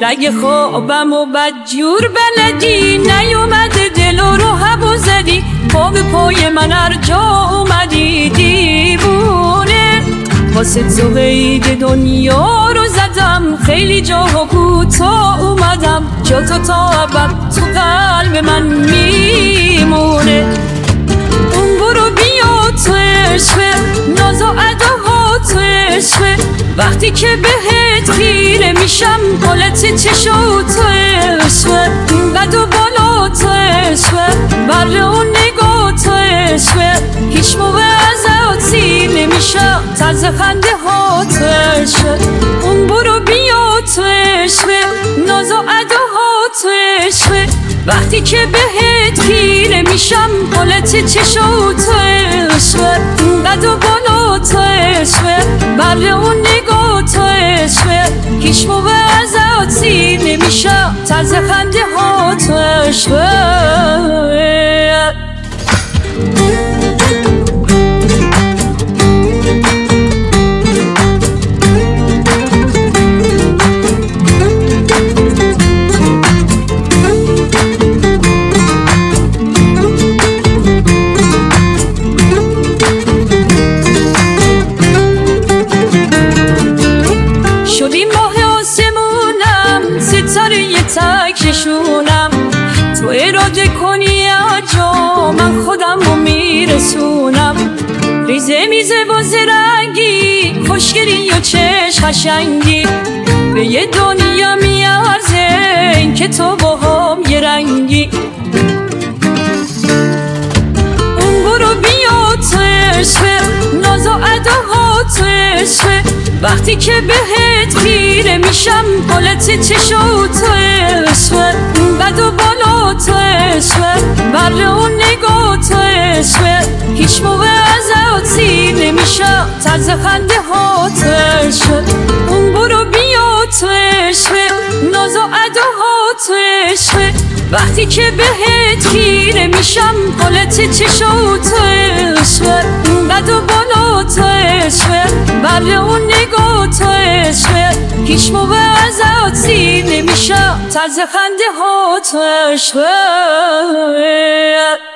رگ خوابم و بدجور بلدی، نیومده دل رو هوا زدی، پا به پای من هر جا اومدی دیوونه. واسه تو قید دنیا رو زدم، خیلی جاها کوتا اومدم، جا تو تا ابد تو قلب من میمونه. اون برو بیا تو عشقه، ناز و اداها تو عشقه، وقتی که بهت خیره میشم حالت چشا تو عشقه، قد و بالا تو عشقه، بر اون نگاه تو عشقه، هیچ موقع ازاتی نمیشم طرز خنده ها تو عشقه. اون برو بیا تو عشقه، ناز و اداها تو عشقه، وقتی که بهت خیره میشم حالت چشا تو عشقه، قد و بالا تو عشقه، بر اون نگاه تو عشقه، هیچ موقع ازاتی نمیشم طرز خنده ها تو عشقه. شدی ماه آسمونم، ستاره تک نشونم، تو اراده کنی اجا من خودم رو میرسونم. ریزه میزه و زرنگی، خوشگلی و چشم قشنگی، به یه دنیا میارزه این که تو با هم یه رنگی. اون برو بیا تو عشقه، ناز و اداها تو عشقه، وقتی که بهت خیره میشم حالت چشا تو عشقه، قد و بالا تو عشقه، بر اون نگاه تو عشقه، هیچ موقع ازاتی نمیشم طرز خنده ها تو عشقه. اون برو بیا تو عشقه، ناز و اداها تو عشقه، وقتی که بهت خیره میشم حالت چشا تو عشقه، قد و بالا تو عشقه، بر اون نگاه تو عشقه، هیچ موقع ازاتی نمیشم طرز خنده ها تو عشقه.